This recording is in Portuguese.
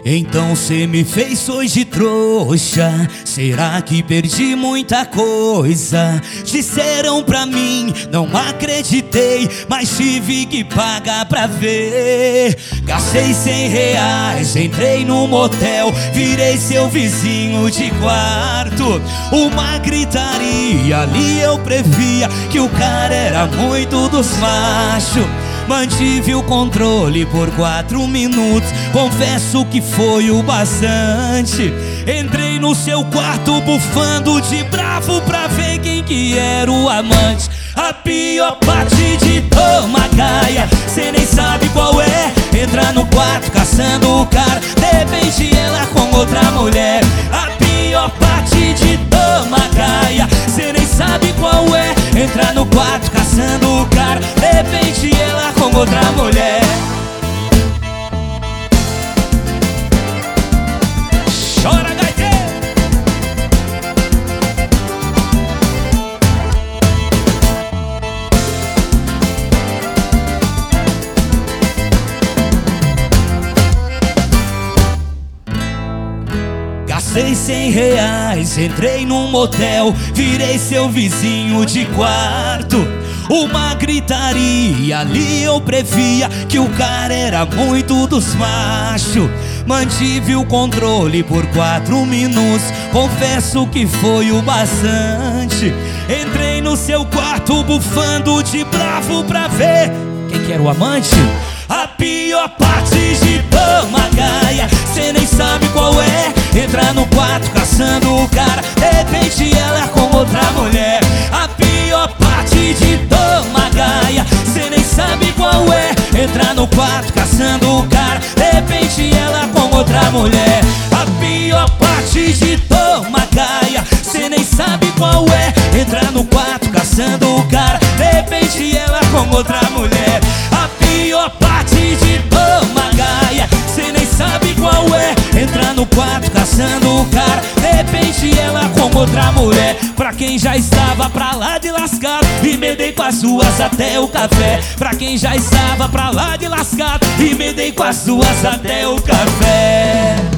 Então cê me fez hoje trouxa. Será que perdi muita coisa? Disseram pra mim, não acreditei, mas tive que pagar pra ver. Gastei R$100, entrei num motel, virei seu vizinho de quarto. Uma gritaria, ali eu previa que o cara era muito dos machos. Mantive o controle por 4 minutos, confesso que foi o bastante. Entrei no seu quarto bufando de bravo pra ver quem que era o amante. A pior parte de toma gaia, cê nem sabe qual é. Entra no quarto caçando o cara, de repente ela com outra mulher. A pior parte de toma gaia, cê nem sabe qual é. Entra no quarto caçando o cara, de repente ela com outra mulher. Chora, gaiteiro! Gastei R$100, entrei num motel, virei seu vizinho de quarto. Uma gritaria, ali eu previa que o cara era muito dos machos. Mantive o controle por 4 minutos, confesso que foi o bastante. Entrei no seu quarto bufando de bravo pra ver quem que era o amante. A pior parte de toma gaia, cê nem sabe qual é. Entra no quarto caçando o cara, de repente ela com outra mulher. A pior parte de toma gaia, cê nem sabe qual é. Entra no quarto caçando o cara, de repente ela com outra mulher. A pior parte de toma gaia, cê nem sabe qual é. Entra no quarto caçando o cara, de repente ela com outra mulher. A pior parte de toma gaia, cê nem sabe qual é. Entra no quarto caçando o cara, de repente ela com outra mulher. Pra quem já estava pra lá de lascado, emendei com as duas até o café. Pra quem já estava pra lá de lascado, emendei com as duas até o café.